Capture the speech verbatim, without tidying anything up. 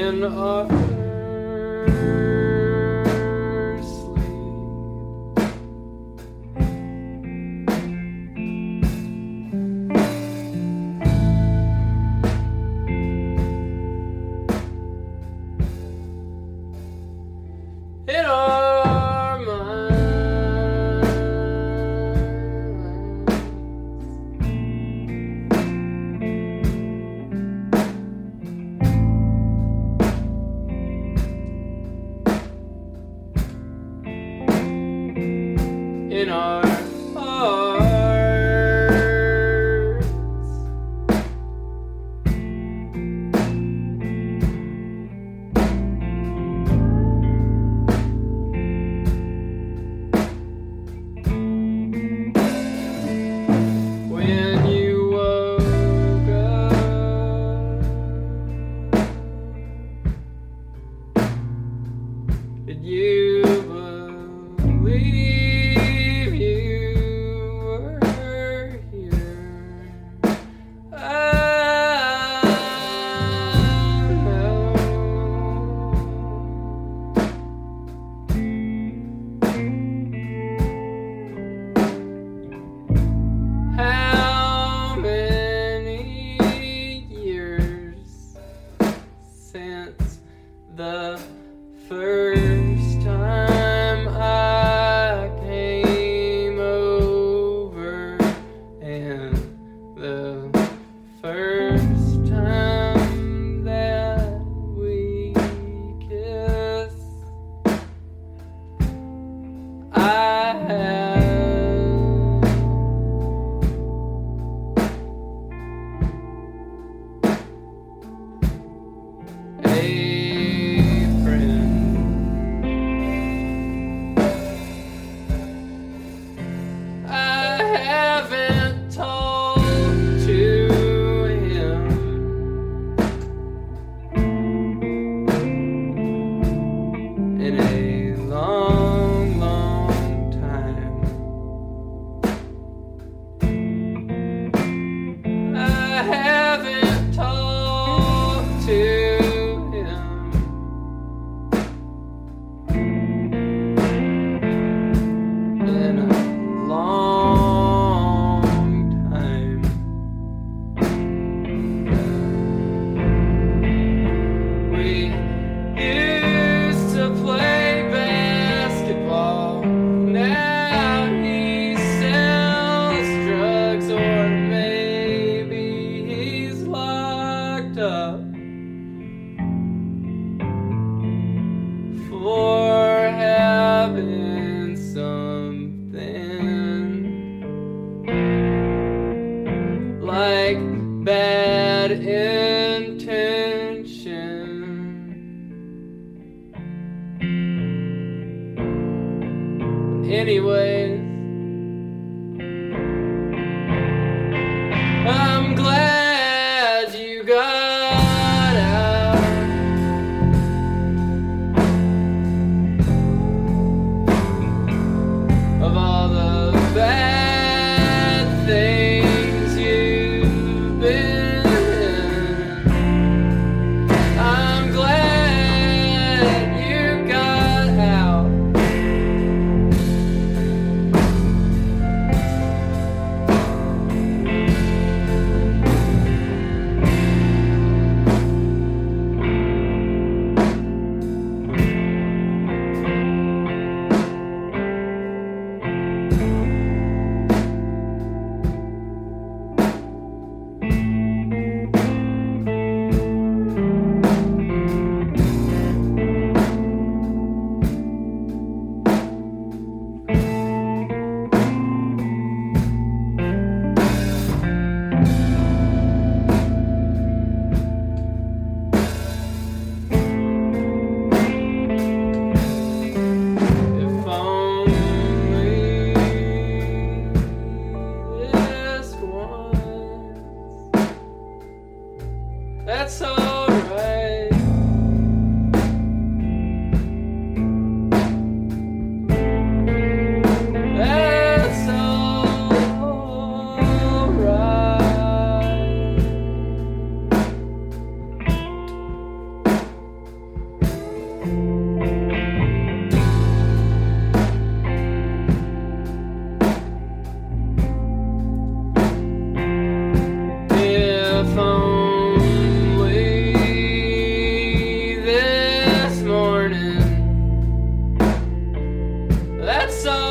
in our in our minds, in our hearts. When you woke up, did you believe you were here? I know how many years since the first time I came over, and the first time that we kissed. I had a friend. I haven't talked to him in a long, long time. I haven't talked to in a long time. We used to play basketball. Now he sells drugs, or maybe he's locked up for having something like bad intention. Anyways, I'm glad you got out. Of all the bad things you've been in, I'm glad you got out. That's all